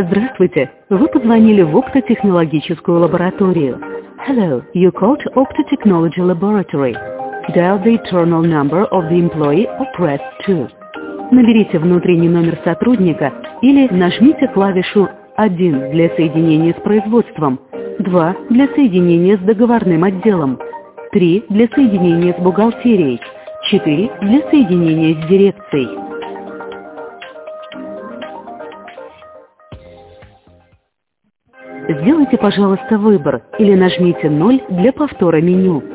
Здравствуйте, вы позвонили в оптотехнологическую лабораторию. Hello, you called Optotechnology Laboratory. Dial the internal number of the employee or press 2. Наберите внутренний номер сотрудника или нажмите клавишу 1 для соединения с производством, 2 для соединения с договорным отделом, 3 для соединения с бухгалтерией, 4 для соединения с дирекцией. Сделайте, пожалуйста, выбор или нажмите 0 для повтора меню.